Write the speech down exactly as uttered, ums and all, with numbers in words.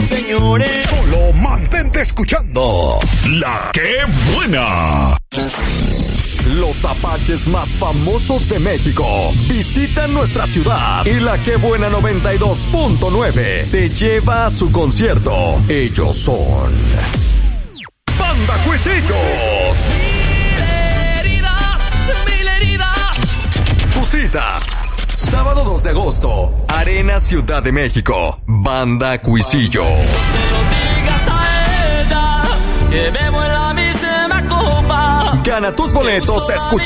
señores. Solo mantente escuchando La Que Buena. Los apaches más famosos de México visitan nuestra ciudad y La Que Buena noventa y dos punto nueve te lleva a su concierto. Ellos son Banda Cuisillos. Mil heridas, mil heridas. Tu cita, sábado dos de agosto, Arena Ciudad de México. Banda Cuisillos. No se lo digas a ella, que bebo en la misma copa. Gana tus boletos escuchando